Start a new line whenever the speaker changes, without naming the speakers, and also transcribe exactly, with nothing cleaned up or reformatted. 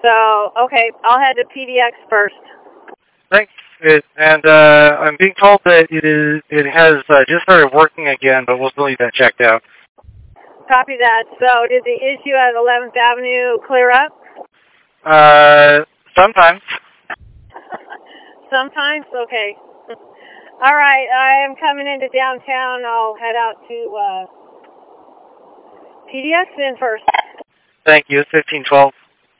So, okay, I'll head to P D X first.
Thanks. It, and uh, I'm being told that it is it has uh, just started working again, but we'll still need that checked out.
Copy that. So, did the issue at eleventh Avenue clear up?
Uh, sometimes.
Sometimes? Okay. All right, I am coming into downtown. I'll head out to uh, P D X then first.
Thank you. It's fifteen twelve.